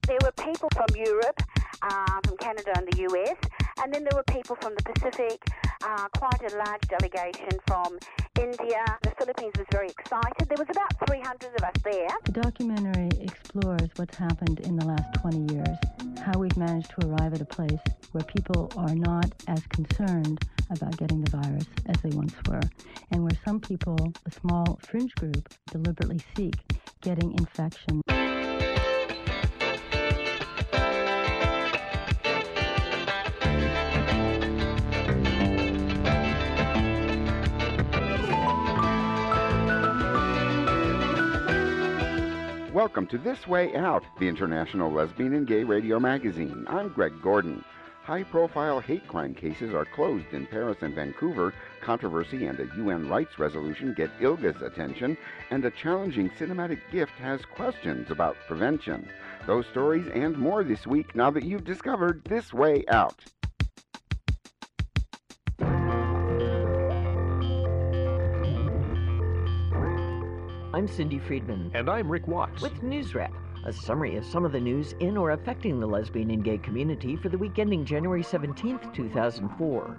There were people from Europe, from Canada and the US, and then there were people from the Pacific, quite a large delegation from India. The Philippines was very excited. There was about 300 of us there. The documentary explores what's happened in the last 20 years, how we've managed to arrive at a place where people are not as concerned about getting the virus as they once were, and where some people, a small fringe group, deliberately seek getting infection. Welcome to This Way Out, the International Lesbian and Gay Radio Magazine. I'm Greg Gordon. High-profile hate crime cases are closed in Paris and Vancouver. Controversy and a UN rights resolution get ILGA's attention, and a challenging cinematic gift has questions about prevention. Those stories and more this week now that you've discovered This Way Out. I'm Cindy Friedman. And I'm Rick Watts. With News Wrap, a summary of some of the news in or affecting the lesbian and gay community for the week ending January 17th, 2004.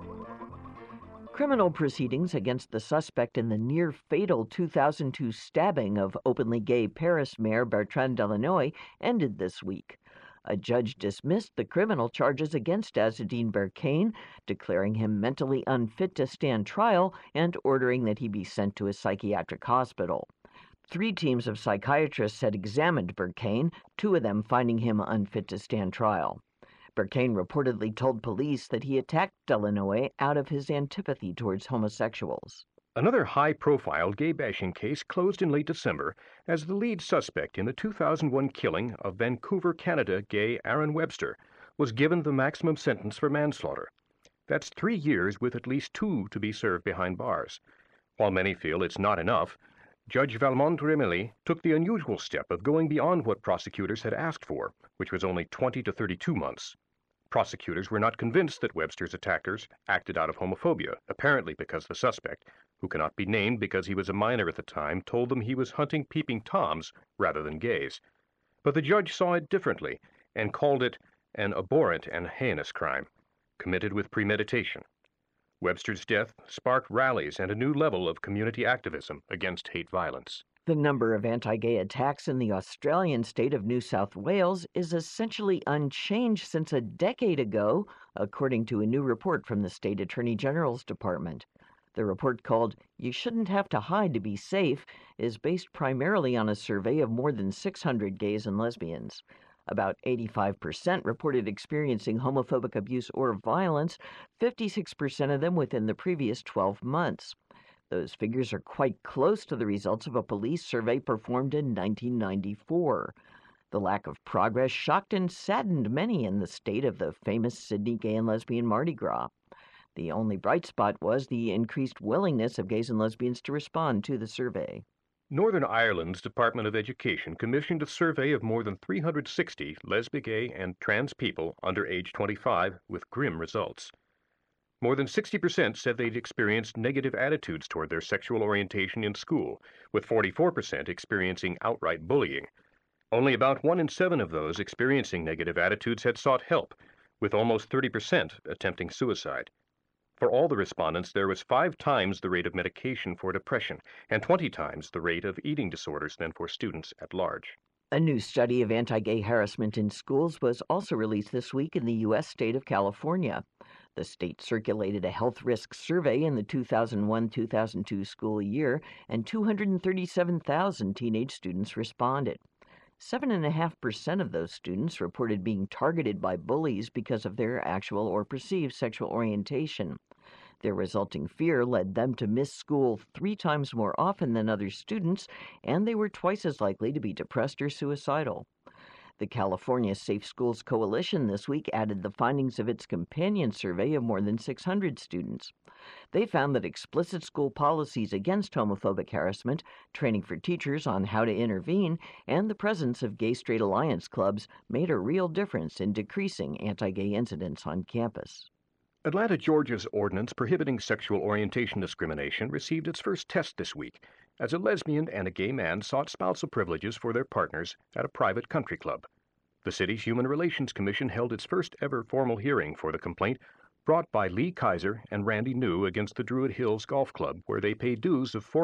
Criminal proceedings against the suspect in the near-fatal 2002 stabbing of openly gay Paris Mayor Bertrand Delanoë ended this week. A judge dismissed the criminal charges against Azzedine Berkane, declaring him mentally unfit to stand trial and ordering that he be sent to a psychiatric hospital. 3 teams of psychiatrists had examined Berkane, 2 of them finding him unfit to stand trial. Berkane reportedly told police that he attacked Delanoë out of his antipathy towards homosexuals. Another high-profile gay-bashing case closed in late December as the lead suspect in the 2001 killing of Vancouver, Canada gay Aaron Webster was given the maximum sentence for manslaughter. That's 3 years with at least 2 to be served behind bars. While many feel it's not enough, Judge Valmont Remilly took the unusual step of going beyond what prosecutors had asked for, which was only 20 to 32 months. Prosecutors were not convinced that Webster's attackers acted out of homophobia, apparently because the suspect, who cannot be named because he was a minor at the time, told them he was hunting peeping toms rather than gays. But the judge saw it differently and called it an abhorrent and heinous crime, committed with premeditation. Webster's death sparked rallies and a new level of community activism against hate violence. The number of anti-gay attacks in the Australian state of New South Wales is essentially unchanged since a decade ago, according to a new report from the State Attorney General's Department. The report, called "You Shouldn't Have to Hide to Be Safe," is based primarily on a survey of more than 600 gays and lesbians. About 85% reported experiencing homophobic abuse or violence, 56% of them within the previous 12 months. Those figures are quite close to the results of a police survey performed in 1994. The lack of progress shocked and saddened many in the state of the famous Sydney Gay and Lesbian Mardi Gras. The only bright spot was the increased willingness of gays and lesbians to respond to the survey. Northern Ireland's Department of Education commissioned a survey of more than 360 lesbian, gay, and trans people under age 25 with grim results. More than 60% said they'd experienced negative attitudes toward their sexual orientation in school, with 44% experiencing outright bullying. Only about 1 in 7 of those experiencing negative attitudes had sought help, with almost 30% attempting suicide. For all the respondents, there was 5 times the rate of medication for depression and 20 times the rate of eating disorders than for students at large. A new study of anti-gay harassment in schools was also released this week in the U.S. state of California. The state circulated a health risk survey in the 2001-2002 school year, and 237,000 teenage students responded. 7.5% of those students reported being targeted by bullies because of their actual or perceived sexual orientation. Their resulting fear led them to miss school 3 times more often than other students, and they were twice as likely to be depressed or suicidal. The California Safe Schools Coalition this week added the findings of its companion survey of more than 600 students. They found that explicit school policies against homophobic harassment, training for teachers on how to intervene, and the presence of gay-straight alliance clubs made a real difference in decreasing anti-gay incidents on campus. Atlanta, Georgia's ordinance prohibiting sexual orientation discrimination received its first test this week, as a lesbian and a gay man sought spousal privileges for their partners at a private country club. The city's Human Relations Commission held its first ever formal hearing for the complaint brought by Lee Kaiser and Randy New against the Druid Hills Golf Club, where they pay dues of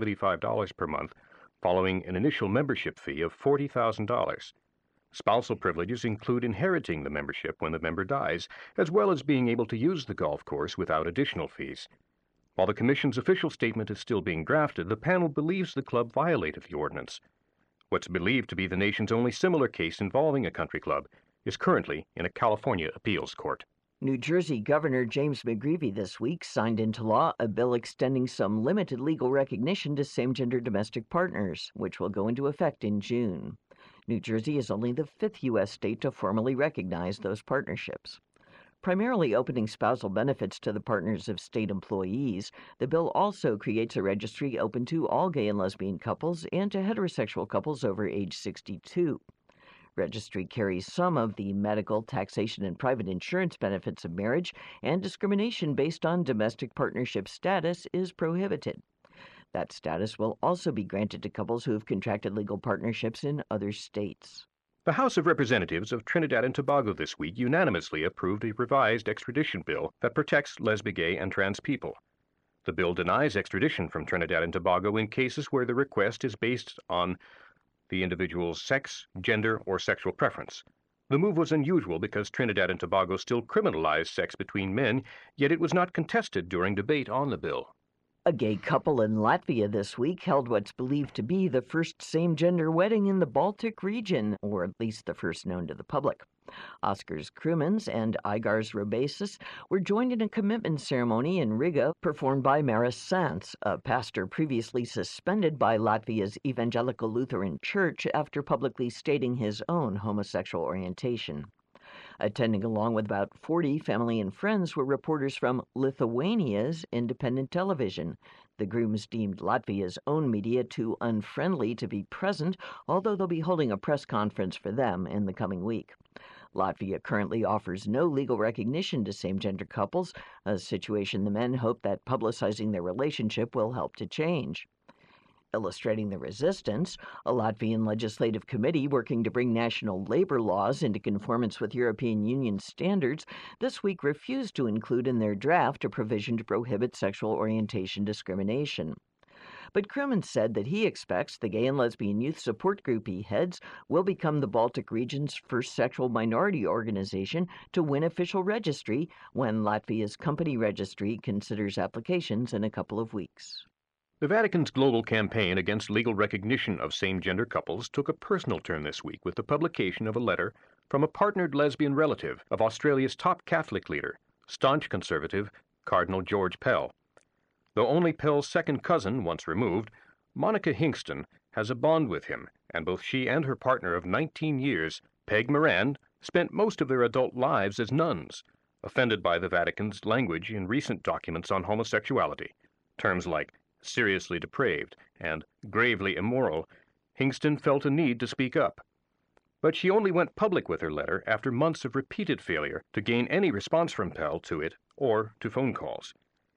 $475 per month, following an initial membership fee of $40,000. Spousal privileges include inheriting the membership when the member dies, as well as being able to use the golf course without additional fees. While the Commission's official statement is still being drafted, the panel believes the club violated the ordinance. What's believed to be the nation's only similar case involving a country club is currently in a California appeals court. New Jersey Governor James McGreevey this week signed into law a bill extending some limited legal recognition to same-gender domestic partners, which will go into effect in June. New Jersey is only the fifth U.S. state to formally recognize those partnerships. Primarily opening spousal benefits to the partners of state employees, the bill also creates a registry open to all gay and lesbian couples and to heterosexual couples over age 62. Registry carries some of the medical, taxation, and private insurance benefits of marriage, and discrimination based on domestic partnership status is prohibited. That status will also be granted to couples who have contracted legal partnerships in other states. The House of Representatives of Trinidad and Tobago this week unanimously approved a revised extradition bill that protects lesbian, gay, and trans people. The bill denies extradition from Trinidad and Tobago in cases where the request is based on the individual's sex, gender, or sexual preference. The move was unusual because Trinidad and Tobago still criminalized sex between men, yet it was not contested during debate on the bill. A gay couple in Latvia this week held what's believed to be the first same-gender wedding in the Baltic region, or at least the first known to the public. Oskars Krumins and Igars Robasis were joined in a commitment ceremony in Riga performed by Maris Sants, a pastor previously suspended by Latvia's Evangelical Lutheran Church after publicly stating his own homosexual orientation. Attending along with about 40 family and friends were reporters from Lithuania's independent television. The grooms deemed Latvia's own media too unfriendly to be present, although they'll be holding a press conference for them in the coming week. Latvia currently offers no legal recognition to same-gender couples, a situation the men hope that publicizing their relationship will help to change. Illustrating the resistance, a Latvian legislative committee working to bring national labor laws into conformance with European Union standards this week refused to include in their draft a provision to prohibit sexual orientation discrimination. But Krumins said that he expects the gay and lesbian youth support group he heads will become the Baltic region's first sexual minority organization to win official registry when Latvia's company registry considers applications in a couple of weeks. The Vatican's global campaign against legal recognition of same-gender couples took a personal turn this week with the publication of a letter from a partnered lesbian relative of Australia's top Catholic leader, staunch conservative Cardinal George Pell. Though only Pell's second cousin once removed, Monica Hingston has a bond with him, and both she and her partner of 19 years, Peg Moran, spent most of their adult lives as nuns, offended by the Vatican's language in recent documents on homosexuality. Terms like seriously depraved and gravely immoral, Hingston felt a need to speak up. But she only went public with her letter after months of repeated failure to gain any response from Pell to it or to phone calls.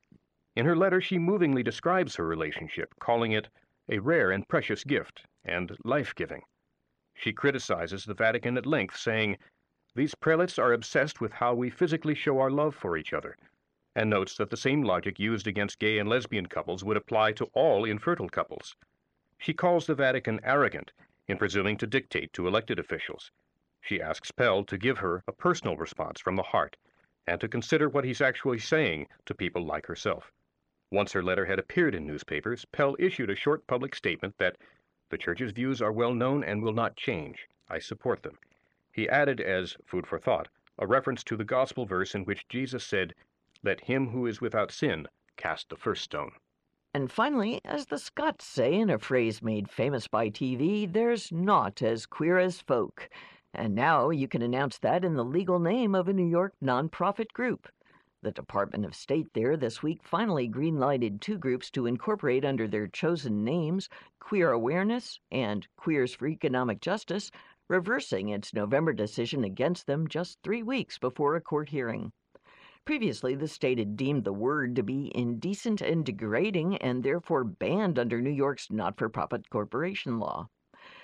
In her letter, she movingly describes her relationship, calling it a rare and precious gift and life-giving. She criticizes the Vatican at length, saying, "These prelates are obsessed with how we physically show our love for each other," and notes that the same logic used against gay and lesbian couples would apply to all infertile couples. She calls the Vatican arrogant in presuming to dictate to elected officials. She asks Pell to give her a personal response from the heart and to consider what he's actually saying to people like herself. Once her letter had appeared in newspapers, Pell issued a short public statement that the Church's views are well known and will not change. I support them. He added as food for thought a reference to the gospel verse in which Jesus said, "Let him who is without sin cast the first stone." And finally, as the Scots say in a phrase made famous by TV, there's naught as queer as folk. And now you can announce that in the legal name of a New York nonprofit group. The Department of State there this week finally green-lighted two groups to incorporate under their chosen names Queer Awareness and Queers for Economic Justice, reversing its November decision against them just 3 weeks before a court hearing. Previously, the state had deemed the word to be indecent and degrading and therefore banned under New York's not-for-profit corporation law.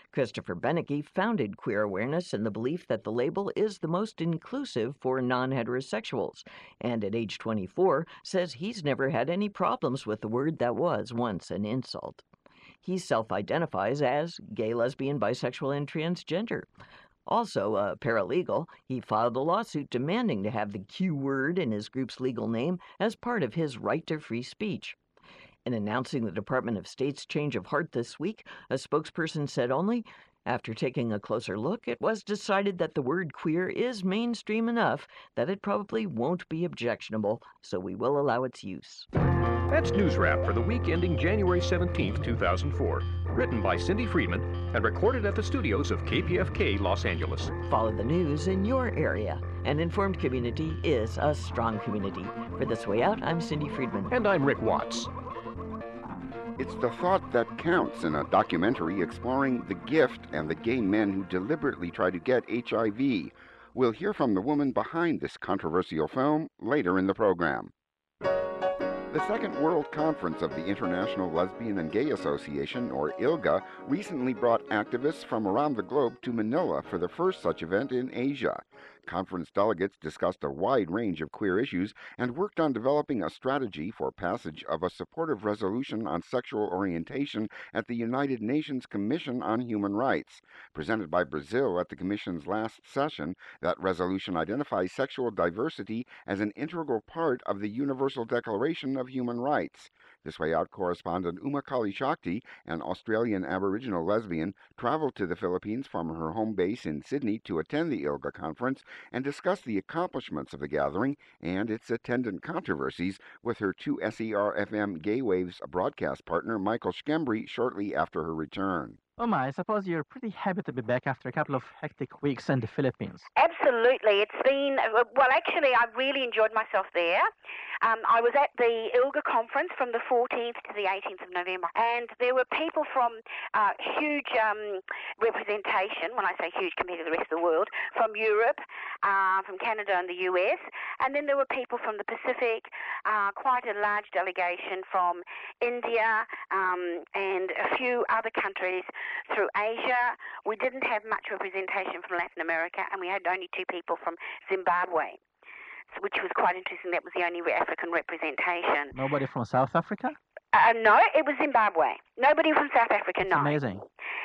Christopher Benecke founded Queer Awareness in the belief that the label is the most inclusive for non-heterosexuals, and at age 24 says he's never had any problems with the word that was once an insult. He self-identifies as gay, lesbian, bisexual, and transgender. Also a paralegal, he filed a lawsuit demanding to have the Q word in his group's legal name as part of his right to free speech. In announcing the Department of State's change of heart this week, a spokesperson said only, after taking a closer look, it was decided that the word queer is mainstream enough that it probably won't be objectionable, so we will allow its use. That's News Wrap for the week ending January 17, 2004. Written by Cindy Friedman and recorded at the studios of KPFK Los Angeles. Follow the news in your area. An informed community is a strong community. For This Way Out, I'm Cindy Friedman. And I'm Rick Watts. It's the thought that counts in a documentary exploring the gift and the gay men who deliberately try to get HIV. We'll hear from the woman behind this controversial film later in the program. The Second World Conference of the International Lesbian and Gay Association, or ILGA, recently brought activists from around the globe to Manila for the first such event in Asia. Conference delegates discussed a wide range of queer issues and worked on developing a strategy for passage of a supportive resolution on sexual orientation at the United Nations Commission on Human Rights. Presented by Brazil at the Commission's last session, that resolution identifies sexual diversity as an integral part of the Universal Declaration of Human Rights. This Way Out correspondent Uma Kalishakti, an Australian Aboriginal lesbian, traveled to the Philippines from her home base in Sydney to attend the ILGA conference and discuss the accomplishments of the gathering and its attendant controversies with her 2SER-FM Gay Waves broadcast partner Michael Schembri shortly after her return. Uma, I suppose you're pretty happy to be back after a couple of hectic weeks in the Philippines. Absolutely. It's been, well, actually, I really enjoyed myself there. I was at the ILGA conference from the 14th to the 18th of November, and there were people from huge representation, when I say huge compared to the rest of the world, from Europe, from Canada and the US, and then there were people from the Pacific, quite a large delegation from India, and a few other countries through Asia. We didn't have much representation from Latin America, and we had only 2 people from Zimbabwe, which was quite interesting. That was the only African representation. Nobody from South Africa? No, it was Zimbabwe. Nobody from South Africa, no. Amazing.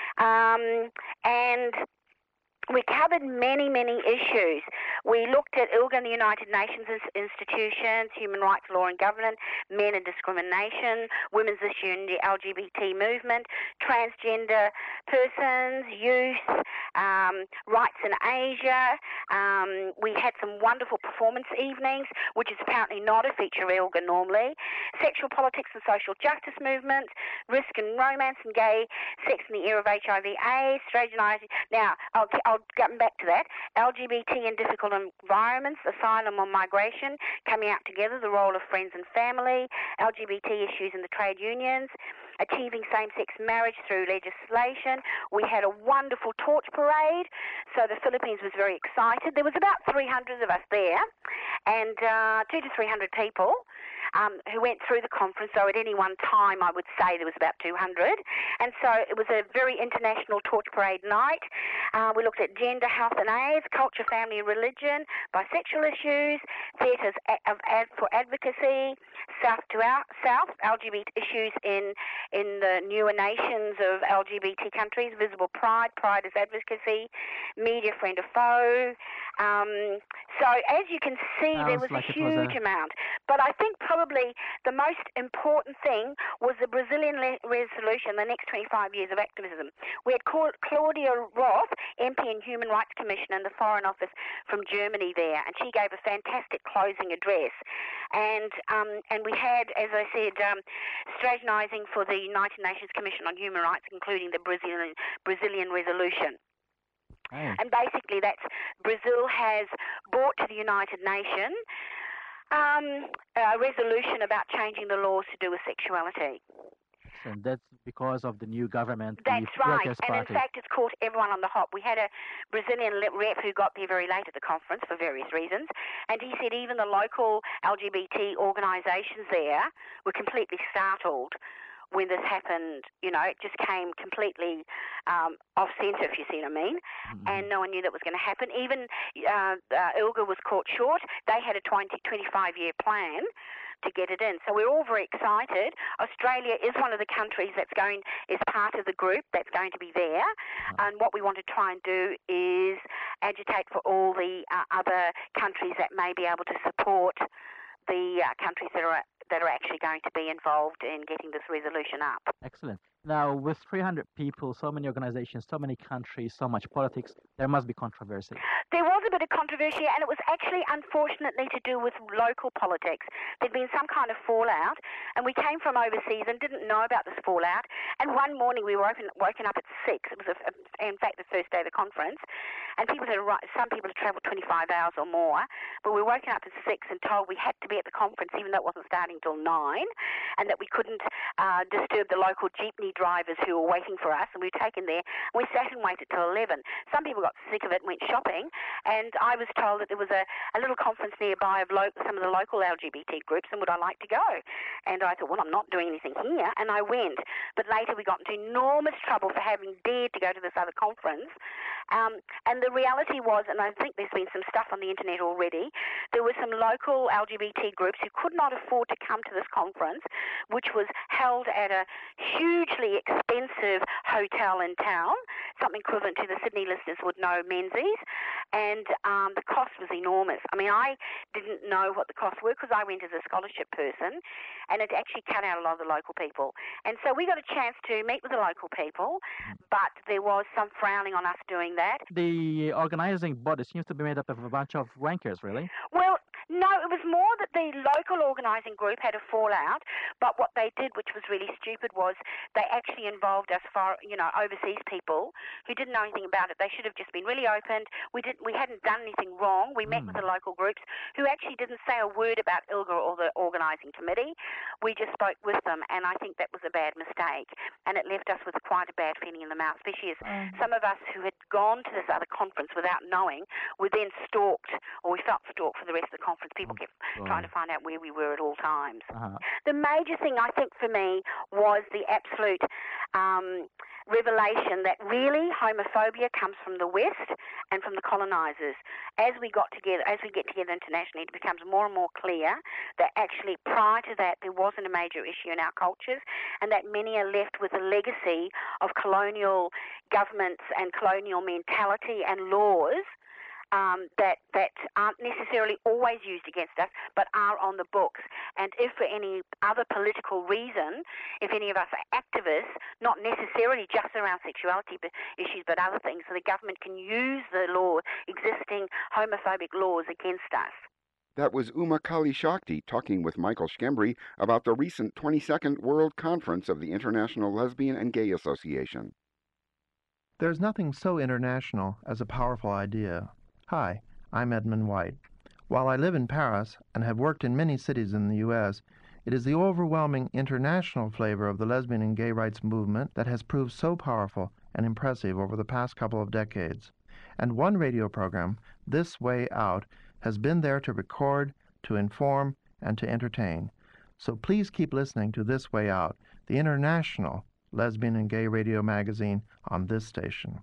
And we covered many, many issues. We looked at ILGA and the United Nations institutions, human rights, law and governance, men and discrimination, women's issue in the LGBT movement, transgender persons, youth, rights in Asia. We had some wonderful performance evenings, which is apparently not a feature of ILGA normally. Sexual politics and social justice movements, risk and romance and gay sex in the era of HIV/AIDS, strategizing. Now, I'll get back to that. LGBT in difficult environments, asylum or migration, coming out together, the role of friends and family, LGBT issues in the trade unions, achieving same-sex marriage through legislation. We had a wonderful torch parade, so the Philippines was very excited. There was about 300 of us there, and 200 to 300 people who went through the conference. So at any one time, I would say there was about 200. And so it was a very international torch parade night. We looked at gender, health and AIDS, culture, family and religion, bisexual issues, theatres for advocacy, South to South, LGBT issues in the newer nations of LGBT countries, visible pride as advocacy, media, friend or foe. So as you can see, there was a huge amount. But I think probably the most important thing was the Brazilian resolution, the next 25 years of activism. We had Claudia Roth, MP and Human Rights Commissioner in the Foreign Office from Germany there, and she gave a fantastic closing address. And we had, as I said, strategizing for the United Nations Commission on Human Rights, including the Brazilian resolution. Oh. And basically Brazil has brought to the United Nations a resolution about changing the laws to do with sexuality. And that's because of the new government. That's right. And in Party. fact, it's caught everyone on the hop. We had a Brazilian rep who got there very late at the conference for various reasons, and he said even the local LGBT organisations there were completely startled when this happened, it just came completely off centre, if you see what I mean, and no one knew that was going to happen. Even ILGA was caught short. They had a 25-year plan to get it in. So we're all very excited. Australia is one of the countries is part of the group that's going to be there. And what we want to try and do is agitate for all the other countries that may be able to support the countries that are actually going to be involved in getting this resolution up. Excellent. Now, with 300 people, so many organizations, so many countries, so much politics, there must be controversy. There was a bit of controversy, and it was actually, unfortunately, to do with local politics. There'd been some kind of fallout, and we came from overseas and didn't know about this fallout. And one morning we were woken up at 6. It was, in fact, the first day of the conference, and some people had travelled 25 hours or more, but we were woken up at 6 and told we had to be at the conference, even though it wasn't starting till 9, and that we couldn't disturb the local jeepney drivers who were waiting for us, and we were taken there. We sat and waited till 11. Some people got sick of it and went shopping, and I was told that there was a little conference nearby of some of the local LGBT groups, and would I like to go? And I thought, well, I'm not doing anything here, and I went. But later we got into enormous trouble for having dared to go to this other conference. And the reality was, and I think there's been some stuff on the internet already, there were some local LGBT groups who could not afford to come to this conference, which was held at a hugely expensive hotel in town, something equivalent to the Sydney listeners would know, Menzies, and the cost was enormous. I mean, I didn't know what the costs were because I went as a scholarship person, and it actually cut out a lot of the local people. And so we got a chance to meet with the local people, but there was some frowning on us doing that. The organizing body seems to be made up of a bunch of wankers, really. Well, no, it was more that the local organising group had a fallout, but what they did, which was really stupid, was they actually involved us for, overseas people who didn't know anything about it. They should have just been really open. We hadn't done anything wrong. We met with the local groups who actually didn't say a word about ILGA or the organising committee. We just spoke with them, and I think that was a bad mistake, and it left us with quite a bad feeling in the mouth, especially as some of us who had gone to this other conference without knowing were then stalked, or we felt stalked for the rest of the conference. People kept trying to find out where we were at all times. The major thing, I think, for me was the absolute revelation that really homophobia comes from the West and from the colonisers. As we get together internationally, it becomes more and more clear that actually prior to that there wasn't a major issue in our cultures, and that many are left with a legacy of colonial governments and colonial mentality and laws that aren't necessarily always used against us, but are on the books. And if for any other political reason, if any of us are activists, not necessarily just around sexuality issues, but other things, so the government can use the existing homophobic laws against us. That was Uma Kali Shakti talking with Michael Schembri about the recent 22nd World Conference of the International Lesbian and Gay Association. There's nothing so international as a powerful idea. Hi, I'm Edmund White. While I live in Paris and have worked in many cities in the U.S., it is the overwhelming international flavor of the lesbian and gay rights movement that has proved so powerful and impressive over the past couple of decades. And one radio program, This Way Out, has been there to record, to inform, and to entertain. So please keep listening to This Way Out, the international lesbian and gay radio magazine on this station.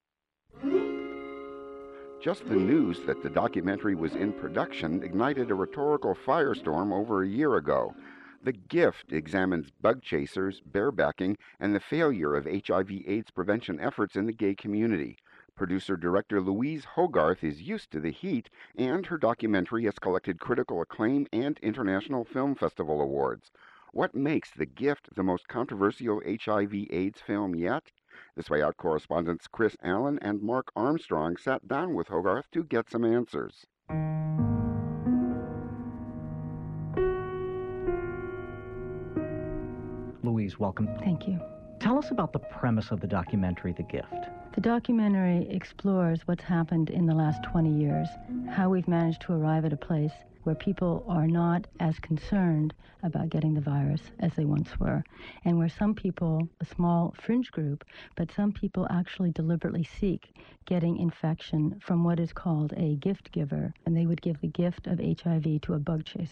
Just the news that the documentary was in production ignited a rhetorical firestorm over a year ago. The Gift examines bug chasers, barebacking, and the failure of HIV/AIDS prevention efforts in the gay community. Producer-director Louise Hogarth is used to the heat, and her documentary has collected critical acclaim and International Film Festival awards. What makes The Gift the most controversial HIV/AIDS film yet? This Way Out correspondents Chris Allen and Mark Armstrong sat down with Hogarth to get some answers. Louise, welcome. Thank you. Tell us about the premise of the documentary, The Gift. The documentary explores what's happened in the last 20 years, how we've managed to arrive at a place where people are not as concerned about getting the virus as they once were, and where some people, a small fringe group, but some people actually deliberately seek getting infection from what is called a gift giver, and they would give the gift of HIV to a bug chaser.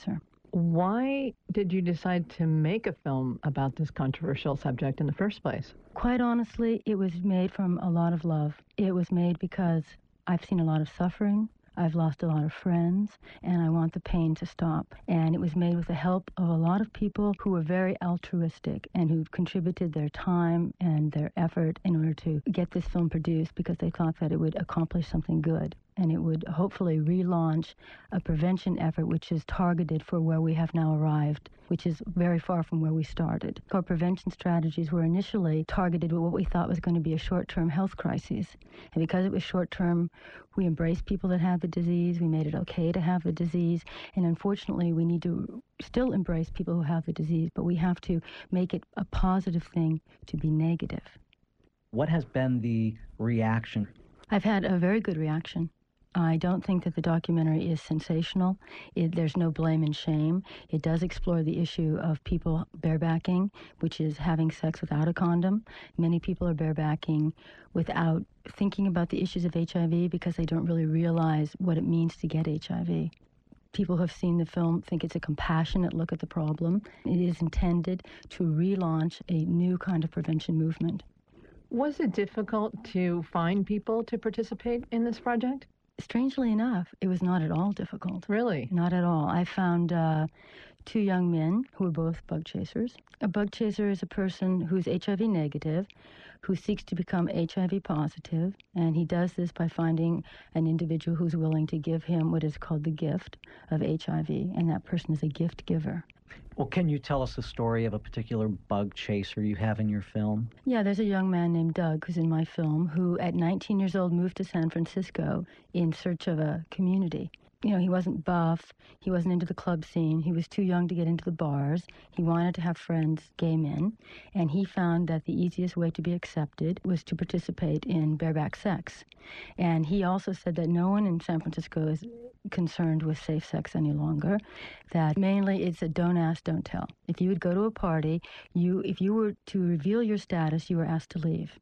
Why did you decide to make a film about this controversial subject in the first place? Quite honestly, it was made from a lot of love. It was made because I've seen a lot of suffering. I've lost a lot of friends, and I want the pain to stop. And it was made with the help of a lot of people who were very altruistic and who contributed their time and their effort in order to get this film produced because they thought that it would accomplish something good. And it would hopefully relaunch a prevention effort which is targeted for where we have now arrived, which is very far from where we started. Our prevention strategies were initially targeted at what we thought was going to be a short-term health crisis. And because it was short-term, we embraced people that had the disease. We made it okay to have the disease. And unfortunately, we need to still embrace people who have the disease, but we have to make it a positive thing to be negative. What has been the reaction? I've had a very good reaction. I don't think that the documentary is sensational. There's no blame and shame. It does explore the issue of people barebacking, which is having sex without a condom. Many people are barebacking without thinking about the issues of HIV because they don't really realize what it means to get HIV. People who have seen the film think it's a compassionate look at the problem. It is intended to relaunch a new kind of prevention movement. Was it difficult to find people to participate in this project? Strangely enough, it was not at all difficult. Really? Not at all. I found two young men who were both bug chasers. A bug chaser is a person who's HIV negative, who seeks to become HIV positive, and he does this by finding an individual who's willing to give him what is called the gift of HIV, and that person is a gift giver. Well, can you tell us the story of a particular bug chaser you have in your film? Yeah, there's a young man named Doug who's in my film who at 19 years old moved to San Francisco in search of a community. You know, he wasn't buff, he wasn't into the club scene, he was too young to get into the bars, he wanted to have friends, gay men, and he found that the easiest way to be accepted was to participate in bareback sex. And he also said that no one in San Francisco is concerned with safe sex any longer, that mainly it's a don't ask, don't tell. If you would go to a party, if you were to reveal your status, you were asked to leave.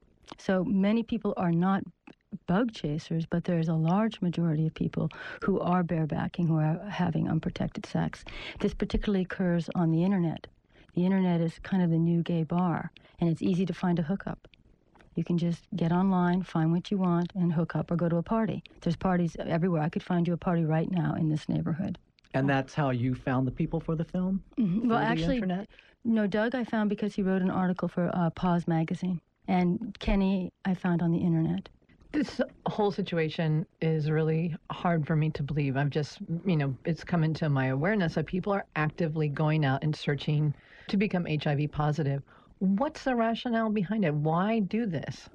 So many people are not bug chasers, but there's a large majority of people who are barebacking, who are having unprotected sex. This particularly occurs on the internet. The internet is kind of the new gay bar, and it's easy to find a hookup. You can just get online, find what you want, and hook up or go to a party. There's parties everywhere. I could find you a party right now in this neighborhood. And that's how you found the people for the film? Mm-hmm. Well, actually, internet? No, Doug I found because he wrote an article for Pause magazine. And Kenny I found on the internet. This whole situation is really hard for me to believe. I've just, it's come into my awareness that people are actively going out and searching to become HIV positive. What's the rationale behind it? Why do this?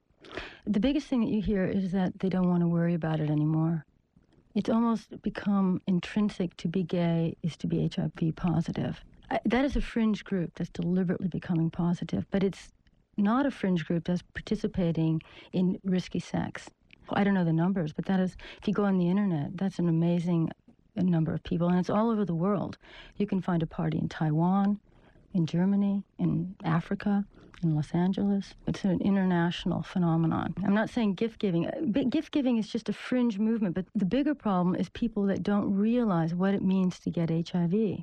The biggest thing that you hear is that they don't want to worry about it anymore. It's almost become intrinsic to be gay is to be HIV positive. That is a fringe group that's deliberately becoming positive, but it's not a fringe group that's participating in risky sex. I don't know the numbers, but that is, if you go on the internet, that's an amazing number of people, and it's all over the world. You can find a party in Taiwan, in Germany, in Africa, in Los Angeles. It's an international phenomenon. I'm not saying gift-giving. Gift-giving is just a fringe movement, but the bigger problem is people that don't realize what it means to get HIV.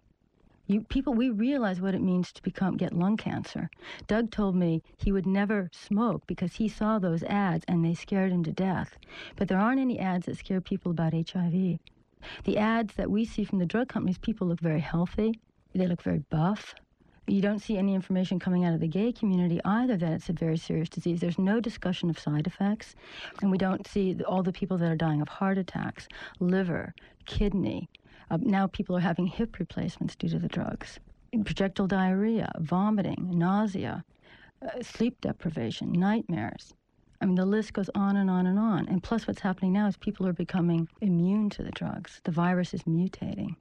We realize what it means to get lung cancer. Doug told me he would never smoke because he saw those ads and they scared him to death. But there aren't any ads that scare people about HIV. The ads that we see from the drug companies, people look very healthy. They look very buff. You don't see any information coming out of the gay community either that it's a very serious disease. There's no discussion of side effects. And we don't see all the people that are dying of heart attacks, liver, kidney. Now people are having hip replacements due to the drugs. Projectile diarrhea, vomiting, nausea, sleep deprivation, nightmares. I mean, the list goes on and on and on. And plus what's happening now is people are becoming immune to the drugs. The virus is mutating.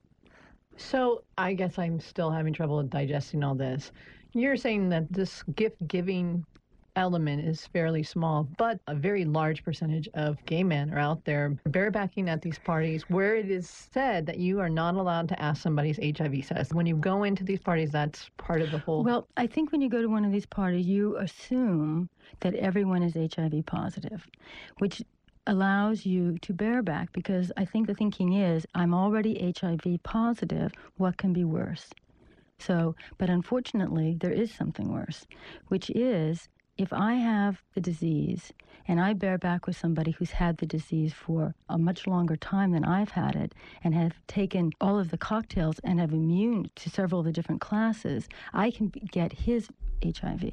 So I guess I'm still having trouble digesting all this. You're saying that this gift-giving element is fairly small, but a very large percentage of gay men are out there barebacking at these parties where it is said that you are not allowed to ask somebody's HIV status. When you go into these parties, that's part of the whole... Well, I think when you go to one of these parties, you assume that everyone is HIV positive, which allows you to bear back, because I think the thinking is, I'm already HIV positive, what can be worse? So, but unfortunately, there is something worse, which is if I have the disease and I bear back with somebody who's had the disease for a much longer time than I've had it and have taken all of the cocktails and have immune to several of the different classes, I can get his HIV.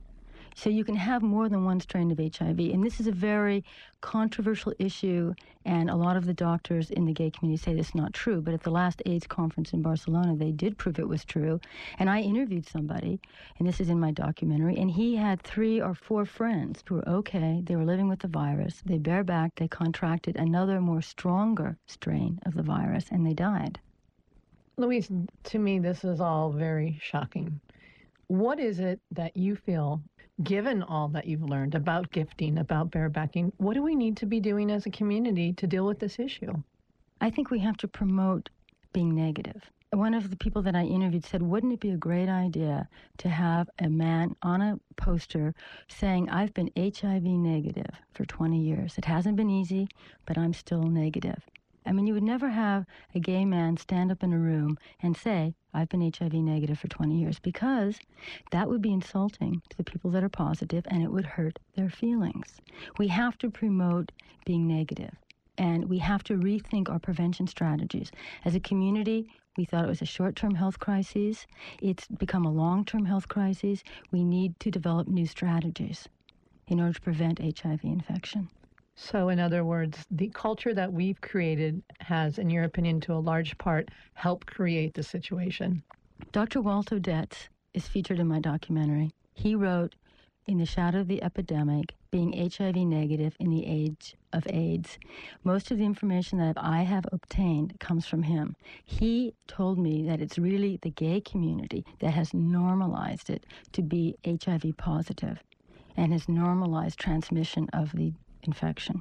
So you can have more than one strain of HIV. And this is a very controversial issue, and a lot of the doctors in the gay community say this is not true. But at the last AIDS conference in Barcelona, they did prove it was true. And I interviewed somebody, and this is in my documentary, and he had 3 or 4 friends who were okay. They were living with the virus. They bear back. They contracted another more stronger strain of the virus, and they died. Louise, to me, this is all very shocking. What is it that you feel, given all that you've learned about gifting, about barebacking, what do we need to be doing as a community to deal with this issue? I think we have to promote being negative. One of the people that I interviewed said, wouldn't it be a great idea to have a man on a poster saying, I've been HIV negative for 20 years. It hasn't been easy, but I'm still negative. I mean, you would never have a gay man stand up in a room and say, I've been HIV negative for 20 years, because that would be insulting to the people that are positive, and it would hurt their feelings. We have to promote being negative, and we have to rethink our prevention strategies. As a community, we thought it was a short-term health crisis. It's become a long-term health crisis. We need to develop new strategies in order to prevent HIV infection. So, in other words, the culture that we've created has, in your opinion, to a large part, helped create the situation. Dr. Walter Detz is featured in my documentary. He wrote, In the Shadow of the Epidemic, Being HIV Negative in the Age of AIDS. Most of the information that I have obtained comes from him. He told me that it's really the gay community that has normalized it to be HIV positive and has normalized transmission of the infection.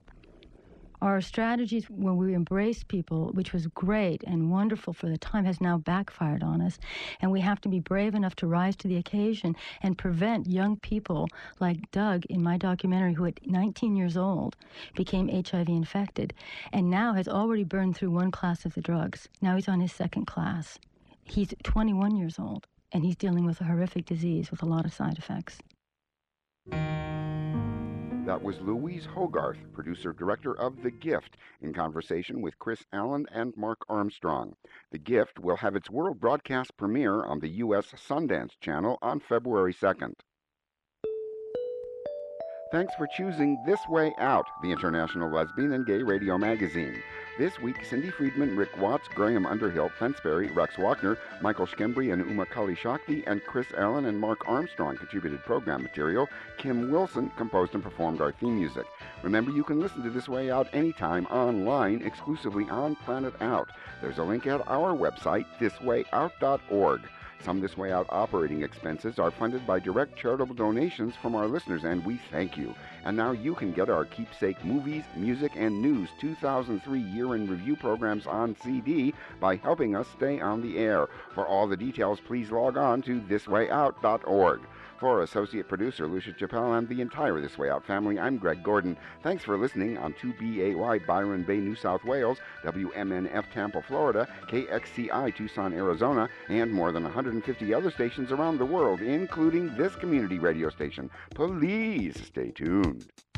Our strategies when we embrace people, which was great and wonderful for the time, has now backfired on us. And we have to be brave enough to rise to the occasion and prevent young people like Doug in my documentary, who at 19 years old became HIV infected and now has already burned through 1 class of the drugs. Now he's on his 2nd class. He's 21 years old, and he's dealing with a horrific disease with a lot of side effects. That was Louise Hogarth, producer-director of The Gift, in conversation with Chris Allen and Mark Armstrong. The Gift will have its world broadcast premiere on the U.S. Sundance Channel on February 2nd. Thanks for choosing This Way Out, the International Lesbian and Gay Radio Magazine. This week, Cindy Friedman, Rick Watts, Graham Underhill, Fensberry, Rex Wagner, Michael Schembri and Uma Kali Shakti, and Chris Allen and Mark Armstrong contributed program material. Kim Wilson composed and performed our theme music. Remember, you can listen to This Way Out anytime online, exclusively on Planet Out. There's a link at our website, thiswayout.org. Some This Way Out operating expenses are funded by direct charitable donations from our listeners, and we thank you. And now you can get our keepsake movies, music, and news 2003 year in review programs on CD by helping us stay on the air. For all the details, please log on to thiswayout.org. For associate producer Lucia Chappelle and the entire This Way Out family, I'm Greg Gordon. Thanks for listening on 2BAY Byron Bay, New South Wales, WMNF Tampa, Florida, KXCI Tucson, Arizona, and more than 150 other stations around the world, including this community radio station. Please stay tuned.